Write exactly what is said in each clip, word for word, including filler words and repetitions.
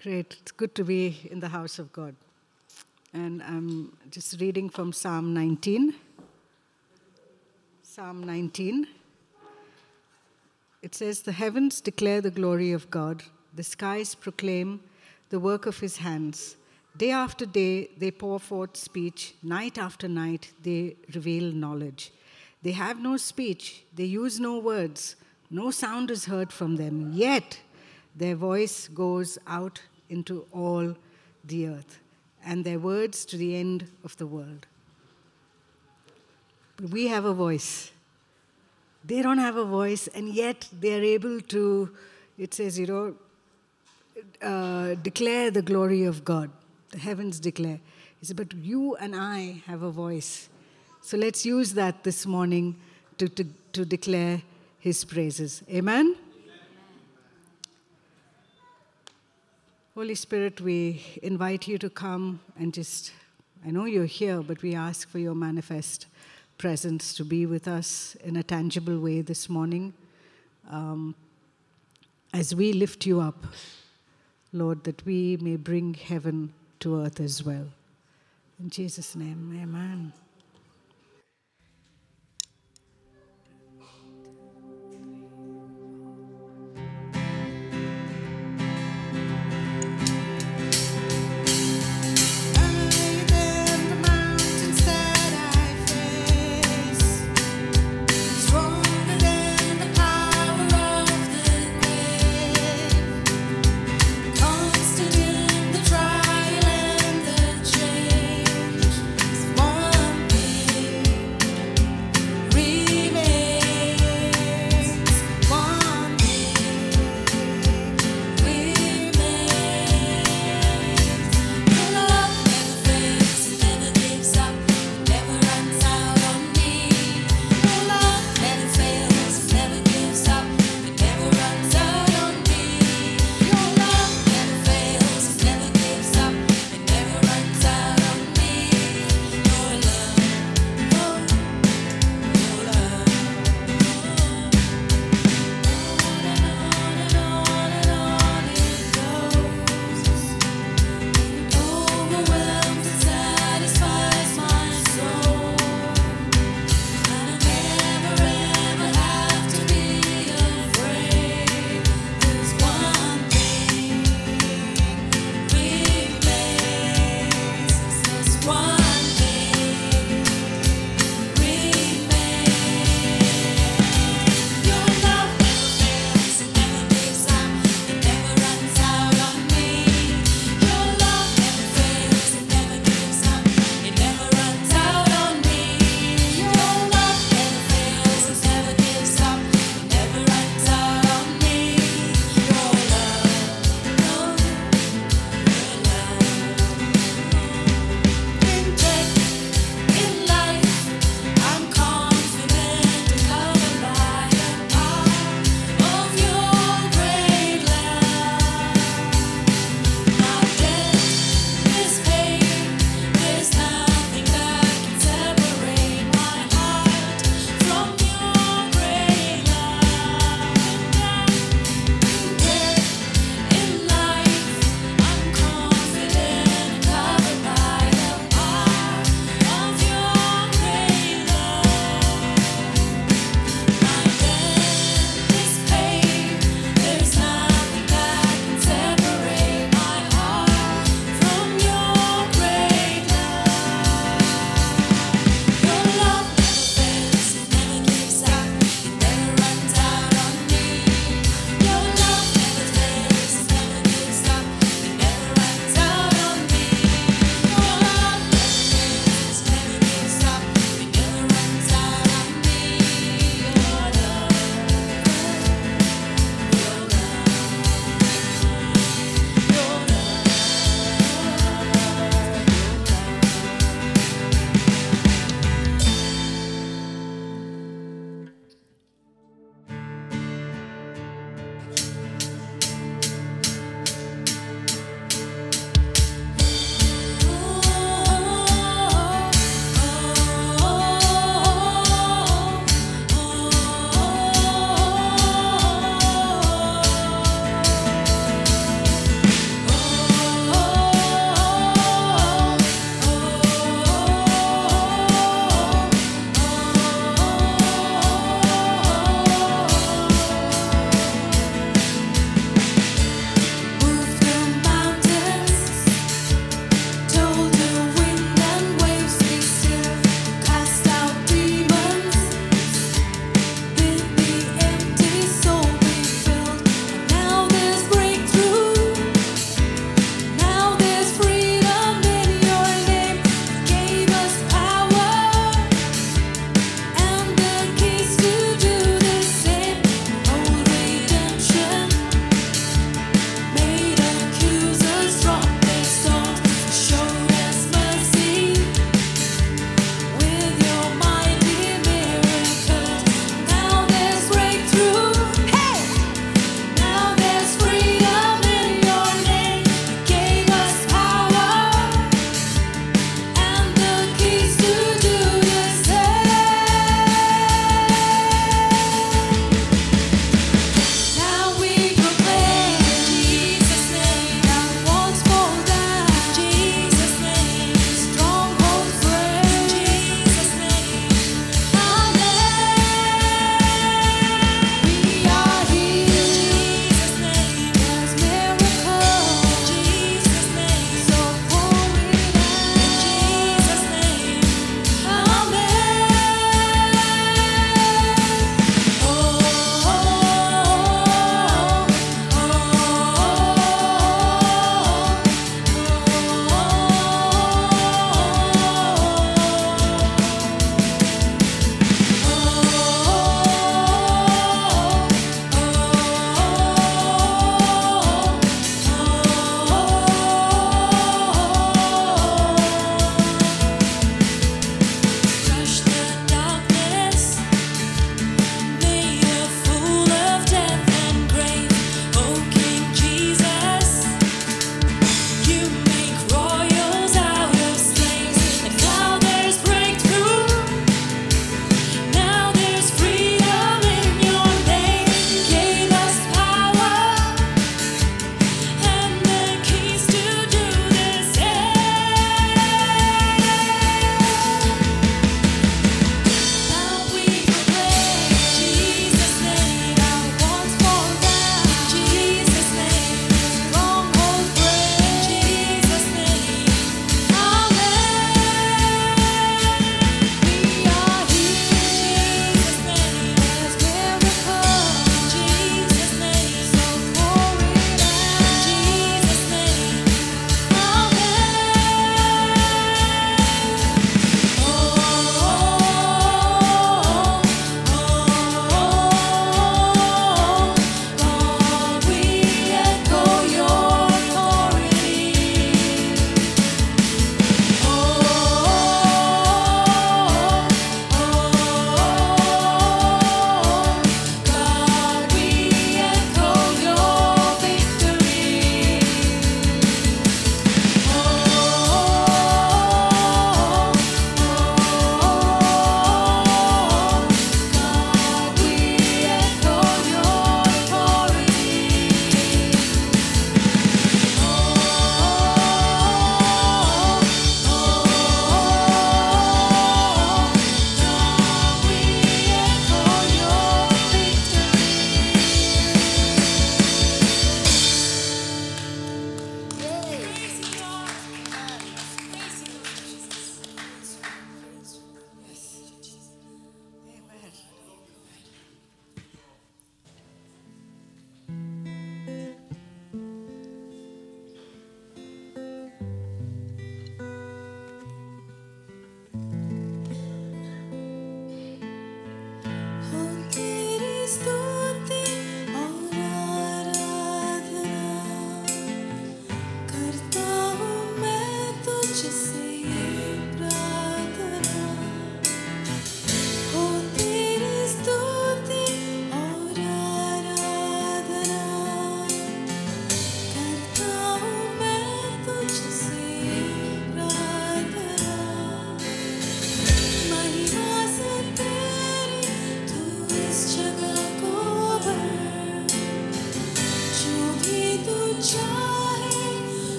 Great. It's good to be in the house of God. And I'm just reading from Psalm nineteen. Psalm nineteen. It says, "The heavens declare the glory of God. The skies proclaim the work of his hands. Day after day they pour forth speech. Night after night they reveal knowledge. They have no speech. They use no words. No sound is heard from them. Yet their voice goes out into all the earth, and their words to the end of the world." But we have a voice. They don't have a voice, and yet they're able to, it says, you know, uh, declare the glory of God. The heavens declare. He said, but you and I have a voice. So let's use that this morning to, to, to declare his praises. Amen? Holy Spirit, we invite you to come and just, I know you're here, but we ask for your manifest presence to be with us in a tangible way this morning. Um, as we lift you up, Lord, that we may bring heaven to earth as well. In Jesus' name, amen. Constant in the trial and the change. One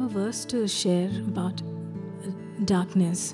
a verse to share about darkness.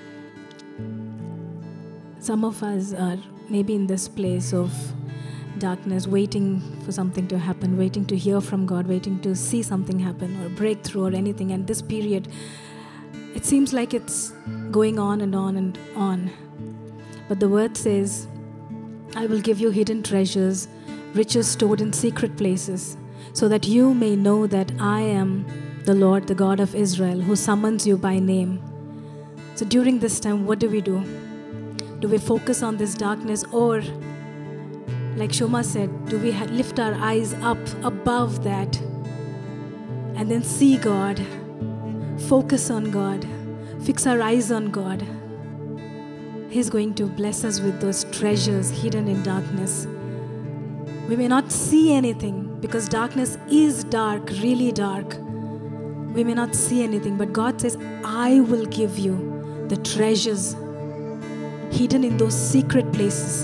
Some of us are maybe in this place of darkness, waiting for something to happen, waiting to hear from God, waiting to see something happen or breakthrough or anything. And this period, it seems like it's going on and on and on. But the word says, I will give you hidden treasures, riches stored in secret places, so that you may know that I am the Lord, the God of Israel, who summons you by name. So during this time, what do we do? Do we focus on this darkness, or, like Shoma said, do we lift our eyes up above that and then see God, focus on God, fix our eyes on God? He's going to bless us with those treasures hidden in darkness. We may not see anything because darkness is dark, really dark. We may not see anything, but God says, I will give you the treasures hidden in those secret places.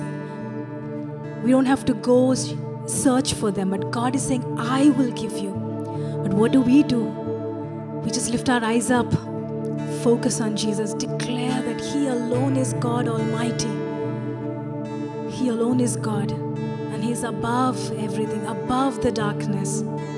We don't have to go search for them, but God is saying, I will give you. But what do we do? We just lift our eyes up, focus on Jesus, declare that He alone is God Almighty. He alone is God, and He's above everything, above the darkness.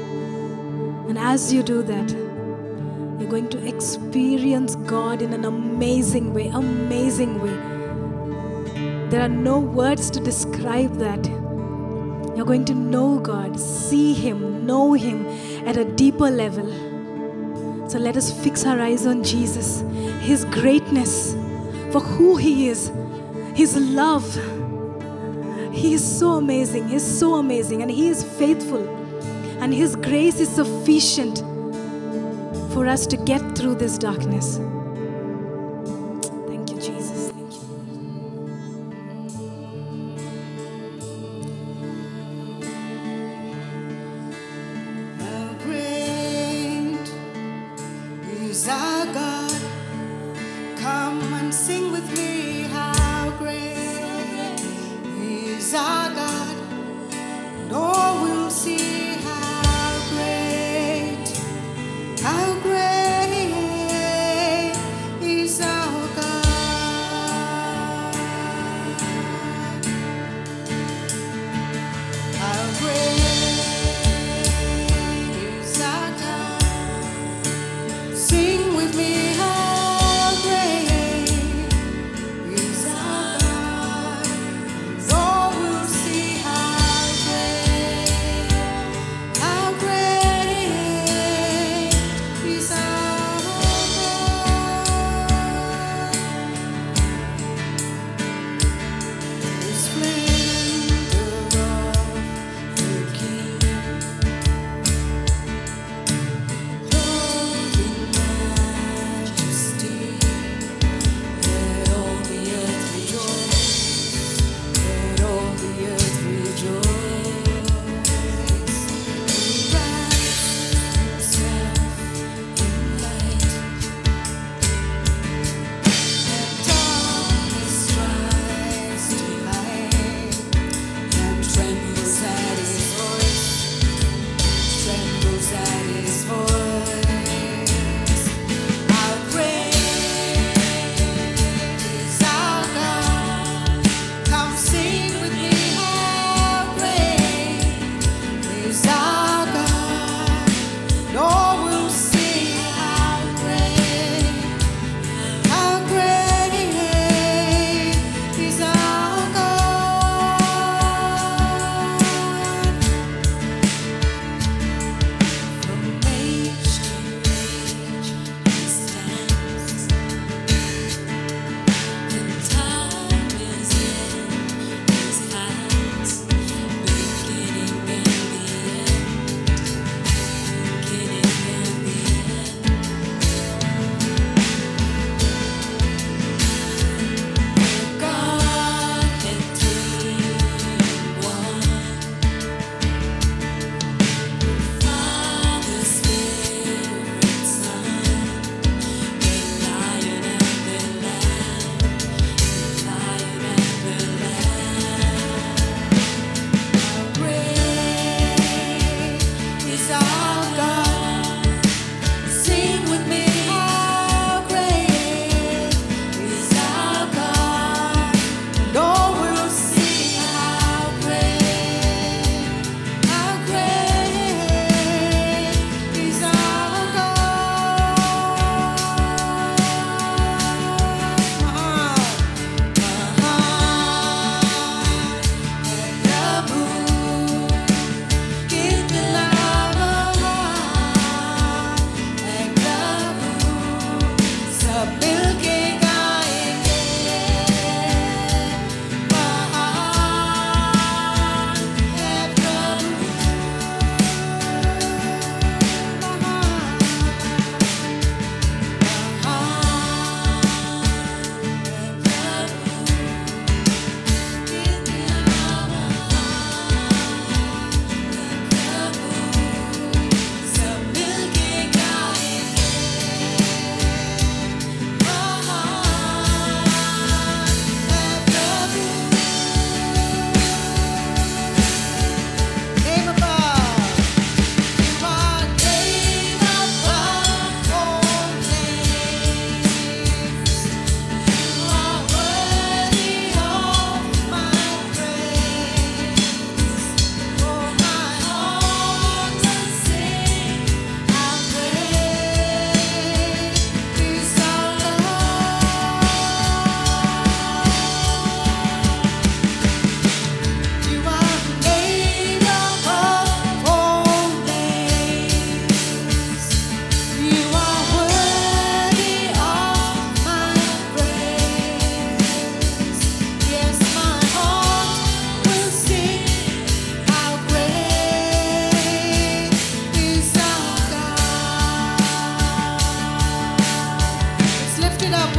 And as you do that, you're going to experience God in an amazing way, amazing way. There are no words to describe that. You're going to know God, see Him, know Him at a deeper level. So let us fix our eyes on Jesus, His greatness, for who He is, His love. He is so amazing, He is so amazing, and He is faithful. And His grace is sufficient for us to get through this darkness. Thank you, Jesus. Thank you. How great is our God? Come and sing with me. How great is our God? And all will see how great, how great is our God. How great is our God? Sing with me, how great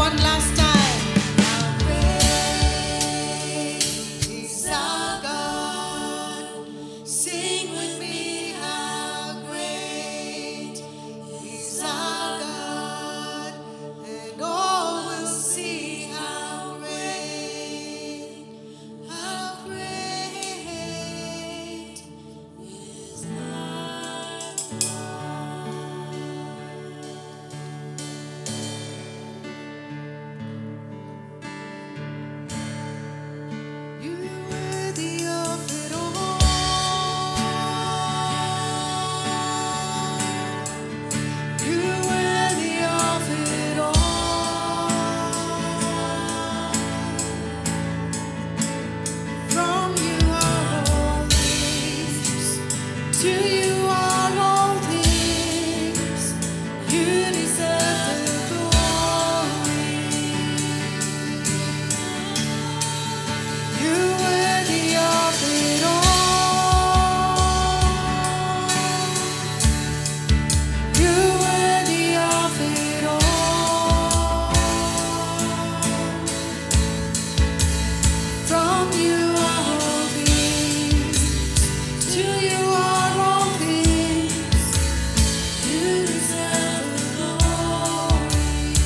one last time. How great is our God. Sing with me, how great is our God. And all will see how great, how great is our God. You're worthy of it all. You're worthy of it all. From you are all things, to you are all things. You deserve the glory. You're worthy of it all. You're worthy of it all. From you are all things, to you are all things. You deserve the glory.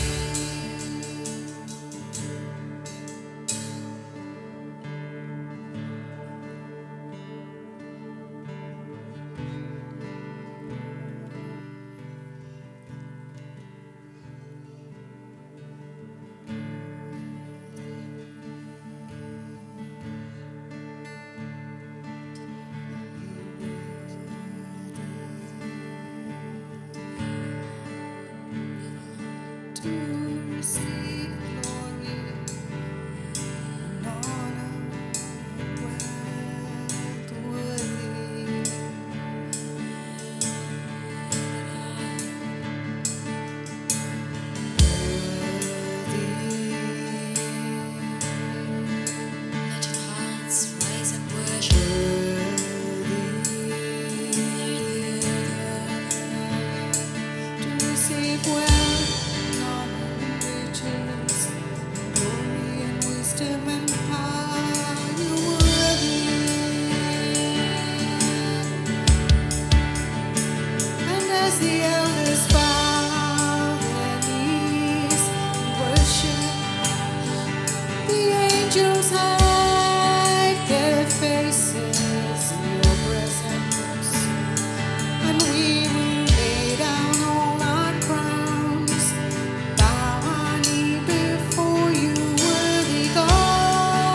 To receive glory and honor, wealth worthy. Let your hearts rise and worship. To receive wealth and honor and riches, glory and wisdom and power, you're worthy. And as the elders bow their knees and worship, the angels hide their faces in your presence. And we will lay down all our crowns, bow our knee before you, worthy God.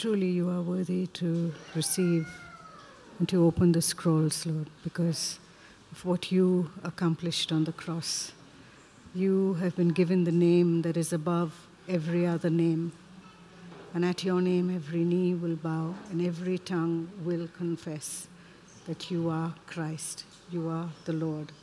truly you are worthy to receive and to open the scrolls, Lord, because of what you accomplished on the cross. You have been given the name that is above every other name. And at your name, every knee will bow and every tongue will confess that you are Christ. You are the Lord.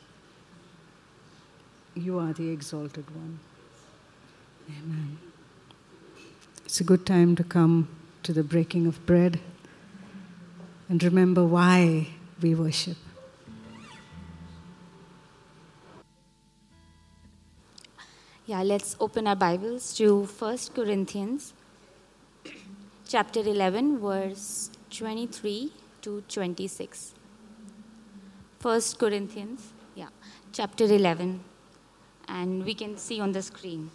You are the exalted one. Amen. It's a good time to come to the breaking of bread and remember why we worship. Yeah, let's open our Bibles to First Corinthians chapter eleven, verse twenty-three to twenty-six. First Corinthians, yeah, chapter eleven, and we can see on the screen.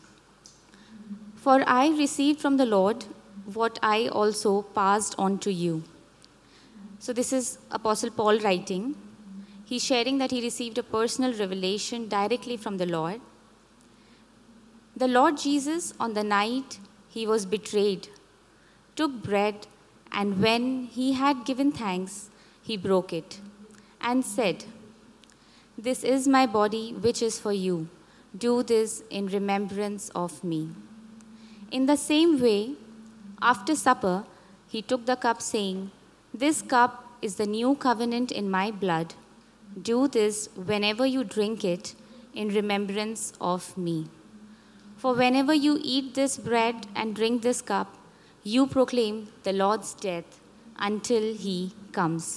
For I received from the Lord what I also passed on to you. So this is Apostle Paul writing. He's sharing that he received a personal revelation directly from the Lord. The Lord Jesus, on the night he was betrayed, took bread, and when he had given thanks, he broke it and said, "This is my body, which is for you. Do this in remembrance of me." In the same way, after supper, he took the cup, saying, "This cup is the new covenant in my blood. Do this whenever you drink it in remembrance of me. For whenever you eat this bread and drink this cup, you proclaim the Lord's death until he comes."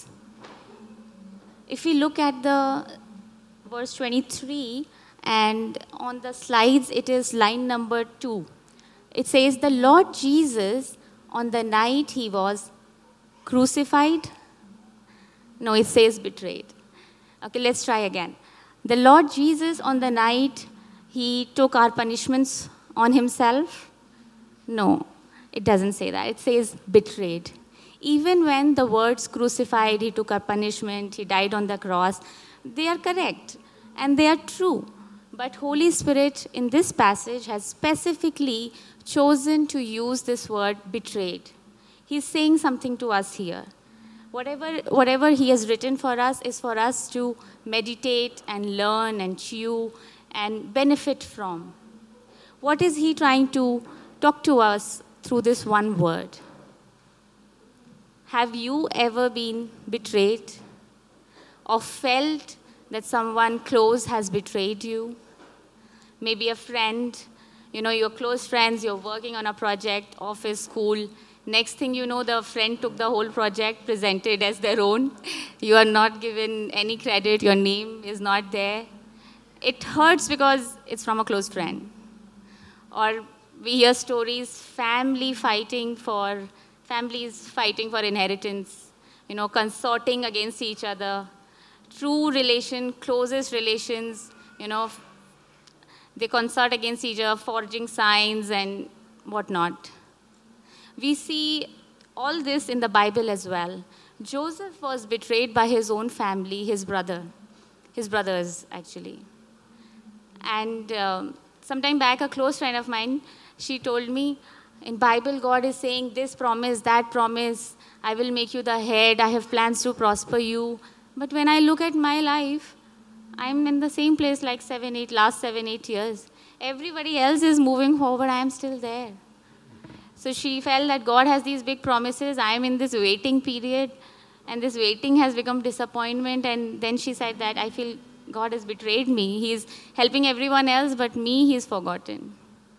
If we look at the verse twenty-three, and on the slides it is line number two. It says, "The Lord Jesus, on the night he was crucified." No, it says betrayed. Okay, let's try again. "The Lord Jesus, on the night he took our punishments on himself." No, it doesn't say that. It says betrayed. Even when the words crucified, he took our punishment, he died on the cross, they are correct and they are true. But Holy Spirit in this passage has specifically chosen to use this word betrayed. He's saying something to us here. Whatever, whatever he has written for us is for us to meditate and learn and chew and benefit from. What is he trying to talk to us through this one word? Have you ever been betrayed or felt that someone close has betrayed you? Maybe a friend, you know, you're close friends, you're working on a project, office, school. Next thing you know, the friend took the whole project, presented as their own. You are not given any credit, your name is not there. It hurts because it's from a close friend. Or we hear stories, family fighting for, families fighting for inheritance, you know, consorting against each other. True relation, closest relations, you know, they consort against each other, forging signs and whatnot. We see all this in the Bible as well. Joseph was betrayed by his own family, his brother, his brothers actually. And um, sometime back, a close friend of mine, she told me, in Bible, God is saying this promise, that promise, I will make you the head, I have plans to prosper you. But when I look at my life, I'm in the same place like seven, eight, last seven, eight years. Everybody else is moving forward, I am still there. So she felt that God has these big promises, I am in this waiting period, and this waiting has become disappointment, and then she said that I feel God has betrayed me. He's helping everyone else, but me, he's forgotten.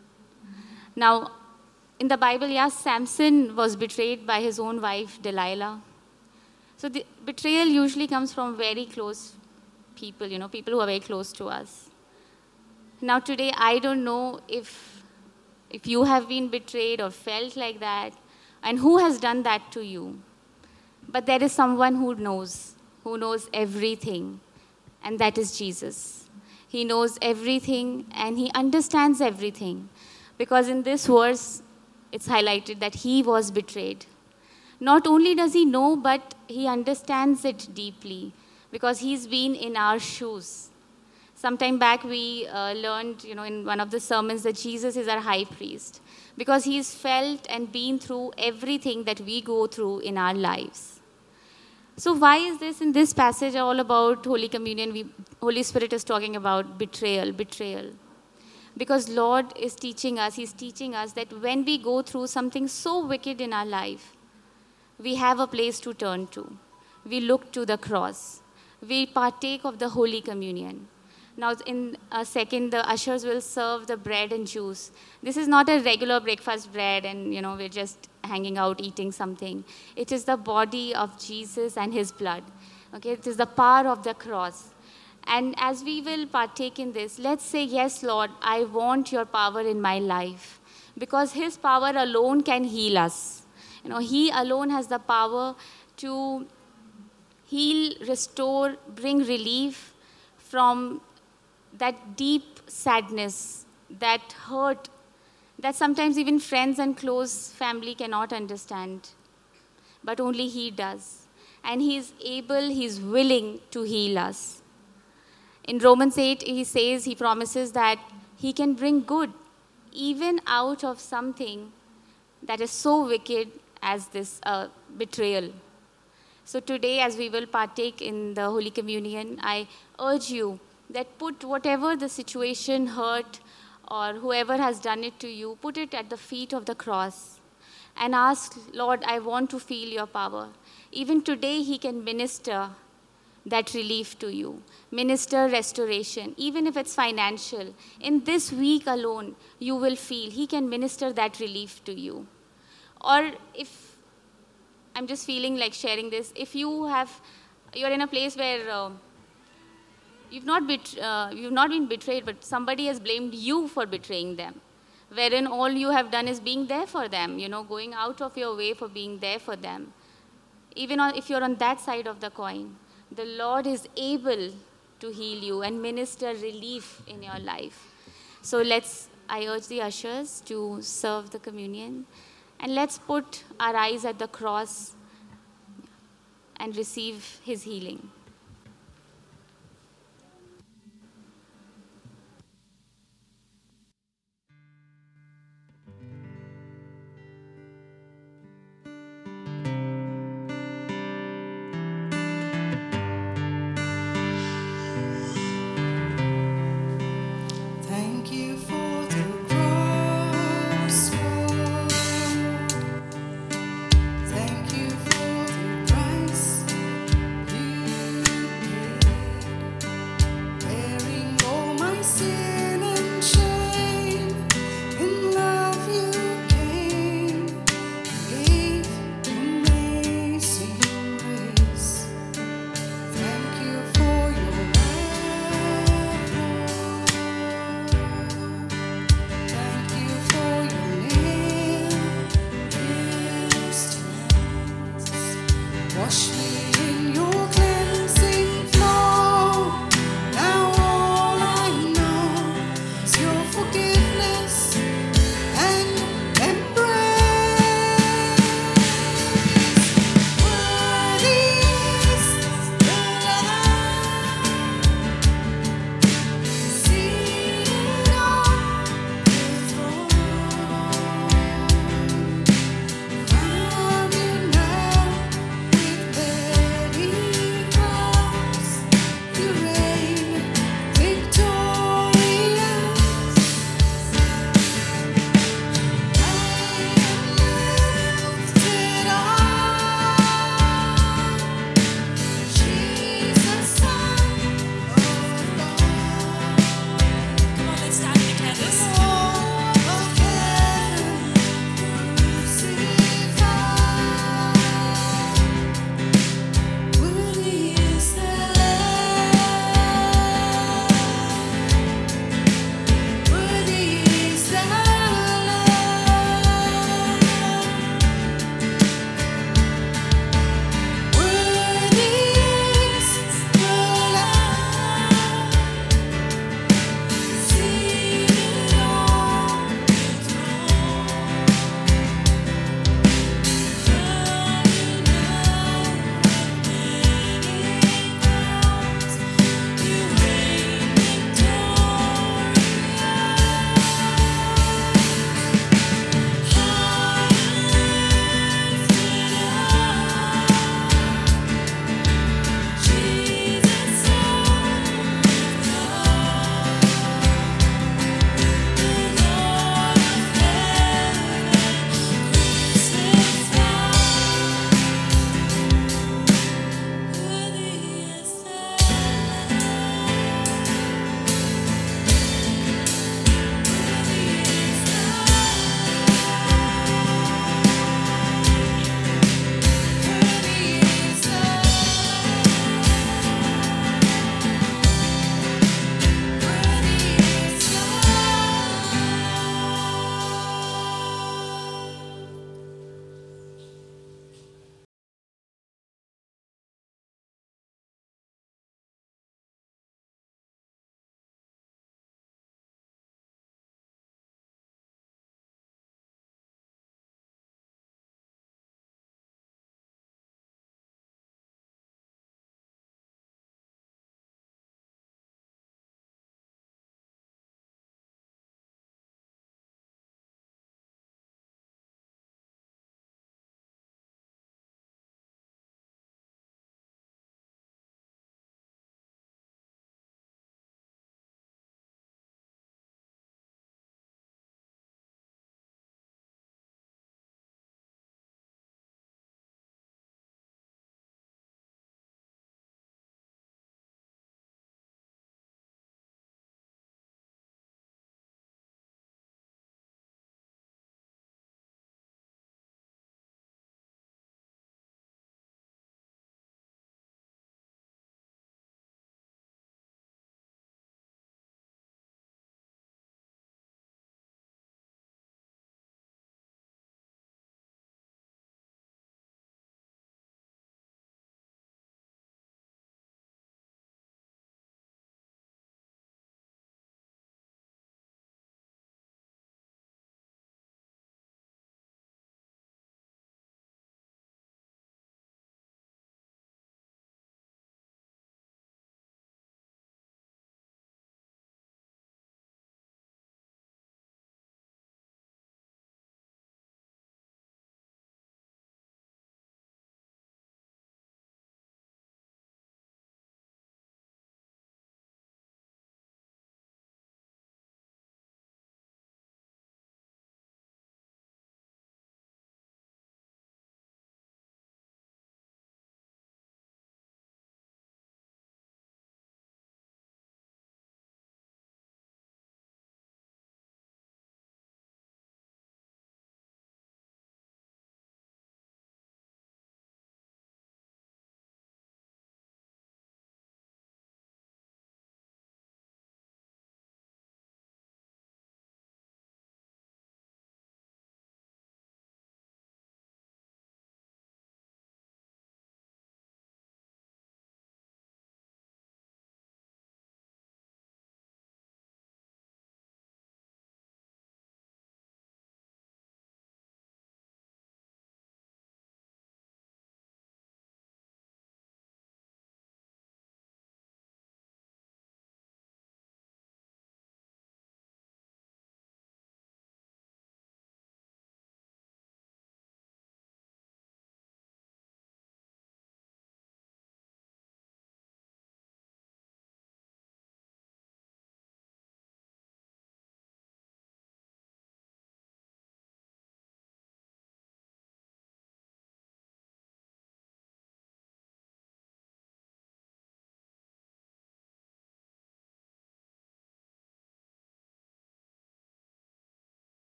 Now, in the Bible, yes, Samson was betrayed by his own wife, Delilah. So the betrayal usually comes from very close people, you know, people who are very close to us. Now today, I don't know if, if you have been betrayed or felt like that, and who has done that to you. But there is someone who knows, who knows everything, and that is Jesus. He knows everything, and he understands everything. Because in this verse, it's highlighted that he was betrayed. Not only does he know, but he understands it deeply, because he's been in our shoes. Sometime back we uh, learned, you know, in one of the sermons that Jesus is our high priest because he's felt and been through everything that we go through in our lives. So why is this in this passage all about Holy Communion? We, Holy Spirit is talking about betrayal, betrayal. Because Lord is teaching us, he's teaching us that when we go through something so wicked in our life, we have a place to turn to. We look to the cross. We partake of the Holy Communion. Now, in a second, the ushers will serve the bread and juice. This is not a regular breakfast bread and, you know, we're just hanging out eating something. It is the body of Jesus and his blood. Okay, it is the power of the cross. And as we will partake in this, let's say, yes, Lord, I want your power in my life. Because his power alone can heal us. You know, he alone has the power to heal, restore, bring relief from that deep sadness, that hurt, that sometimes even friends and close family cannot understand. But only he does. And he is able, he is willing to heal us. In Romans eight, he says, he promises that he can bring good even out of something that is so wicked as this uh, betrayal. So today, as we will partake in the Holy Communion, I urge you that put whatever the situation, hurt, or whoever has done it to you, put it at the feet of the cross and ask, Lord, I want to feel your power. Even today, he can minister that relief to you, minister restoration, even if it's financial. In this week alone, you will feel he can minister that relief to you. Or if, I'm just feeling like sharing this, if you have, you're in a place where uh, you've not, bet- uh, you've not been betrayed, but somebody has blamed you for betraying them, wherein all you have done is being there for them, you know, going out of your way for being there for them. Even on, if you're on that side of the coin, the Lord is able to heal you and minister relief in your life. So let's, I urge the ushers to serve the communion. And let's put our eyes at the cross and receive his healing.